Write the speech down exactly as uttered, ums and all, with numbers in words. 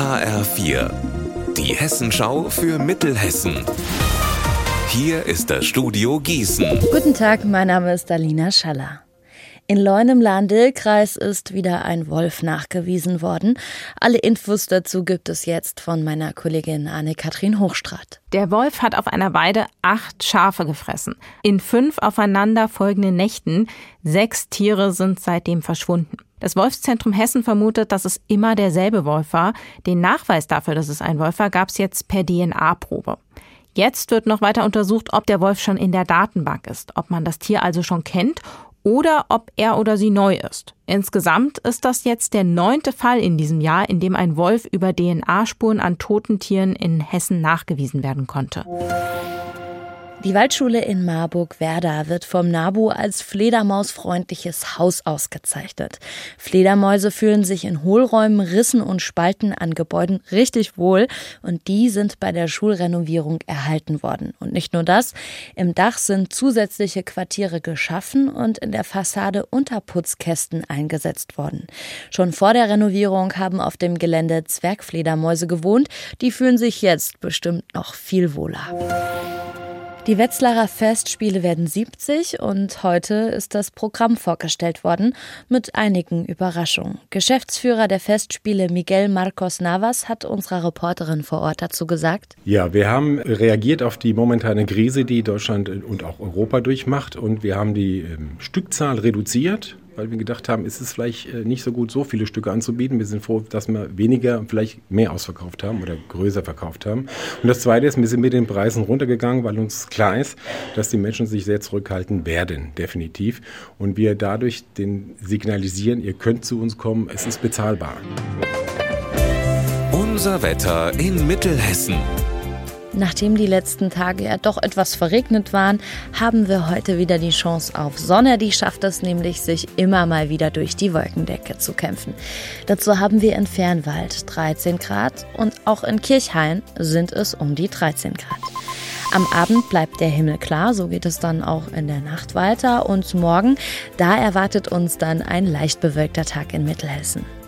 H R vier, die Hessenschau für Mittelhessen. Hier ist das Studio Gießen. Guten Tag, mein Name ist Alina Schaller. In Leun im Lahn-Dill-Kreis ist wieder ein Wolf nachgewiesen worden. Alle Infos dazu gibt es jetzt von meiner Kollegin Anne-Kathrin Hochstraat. Der Wolf hat auf einer Weide acht Schafe gefressen. In fünf aufeinander folgenden Nächten. Sechs Tiere sind seitdem verschwunden. Das Wolfszentrum Hessen vermutet, dass es immer derselbe Wolf war. Den Nachweis dafür, dass es ein Wolf war, gab es jetzt per D N A-Probe. Jetzt wird noch weiter untersucht, ob der Wolf schon in der Datenbank ist, ob man das Tier also schon kennt oder ob er oder sie neu ist. Insgesamt ist das jetzt der neunte Fall in diesem Jahr, in dem ein Wolf über D N A-Spuren an toten Tieren in Hessen nachgewiesen werden konnte. Die Waldschule in Marburg-Werder wird vom NABU als fledermausfreundliches Haus ausgezeichnet. Fledermäuse fühlen sich in Hohlräumen, Rissen und Spalten an Gebäuden richtig wohl und die sind bei der Schulrenovierung erhalten worden. Und nicht nur das, im Dach sind zusätzliche Quartiere geschaffen und in der Fassade Unterputzkästen eingesetzt worden. Schon vor der Renovierung haben auf dem Gelände Zwergfledermäuse gewohnt, die fühlen sich jetzt bestimmt noch viel wohler. Die Wetzlarer Festspiele werden siebzig und heute ist das Programm vorgestellt worden mit einigen Überraschungen. Geschäftsführer der Festspiele Miguel Marcos Navas hat unserer Reporterin vor Ort dazu gesagt: Ja, wir haben reagiert auf die momentane Krise, die Deutschland und auch Europa durchmacht und wir haben die ähm, Stückzahl reduziert, weil wir gedacht haben, es ist vielleicht nicht so gut, so viele Stücke anzubieten. Wir sind froh, dass wir weniger, vielleicht mehr ausverkauft haben oder größer verkauft haben. Und das Zweite ist, wir sind mit den Preisen runtergegangen, weil uns klar ist, dass die Menschen sich sehr zurückhalten werden, definitiv. Und wir dadurch den signalisieren, ihr könnt zu uns kommen, es ist bezahlbar. Unser Wetter in Mittelhessen. Nachdem die letzten Tage ja doch etwas verregnet waren, haben wir heute wieder die Chance auf Sonne. Die schafft es nämlich, sich immer mal wieder durch die Wolkendecke zu kämpfen. Dazu haben wir in Fernwald dreizehn Grad und auch in Kirchhain sind es um die dreizehn Grad. Am Abend bleibt der Himmel klar, so geht es dann auch in der Nacht weiter. Und morgen, da erwartet uns dann ein leicht bewölkter Tag in Mittelhessen.